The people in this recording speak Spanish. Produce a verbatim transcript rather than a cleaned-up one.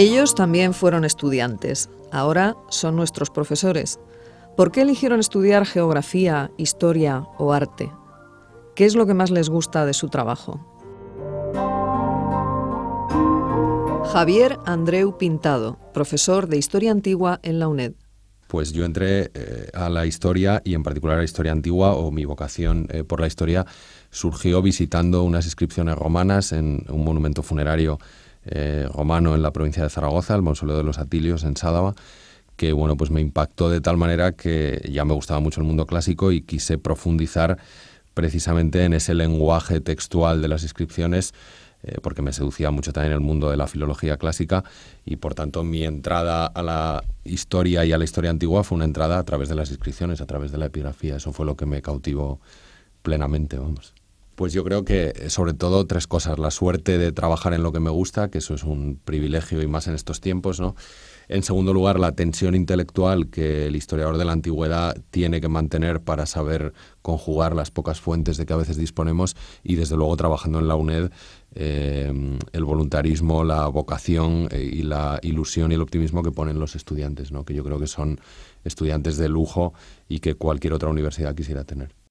Ellos también fueron estudiantes, ahora son nuestros profesores. ¿Por qué eligieron estudiar geografía, historia o arte? ¿Qué es lo que más les gusta de su trabajo? Javier Andreu Pintado, profesor de Historia Antigua en la UNED. Pues yo entré eh, a la historia y en particular a la historia antigua, o mi vocación eh, por la historia surgió visitando unas inscripciones romanas en un monumento funerario eh, romano en la provincia de Zaragoza, el Mausoleo de los Atilios en Sádava, que bueno, pues me impactó de tal manera que ya me gustaba mucho el mundo clásico y quise profundizar precisamente en ese lenguaje textual de las inscripciones, eh, porque me seducía mucho también el mundo de la filología clásica y por tanto mi entrada a la historia y a la historia antigua fue una entrada a través de las inscripciones, a través de la epigrafía. Eso fue lo que me cautivó plenamente, vamos. Pues yo creo que sobre todo tres cosas: la suerte de trabajar en lo que me gusta, que eso es un privilegio y más en estos tiempos, ¿no? En segundo lugar, la tensión intelectual que el historiador de la antigüedad tiene que mantener para saber conjugar las pocas fuentes de que a veces disponemos, y desde luego trabajando en la UNED, eh, el voluntarismo, la vocación eh, y la ilusión y el optimismo que ponen los estudiantes, ¿no? Que yo creo que son estudiantes de lujo y que cualquier otra universidad quisiera tener.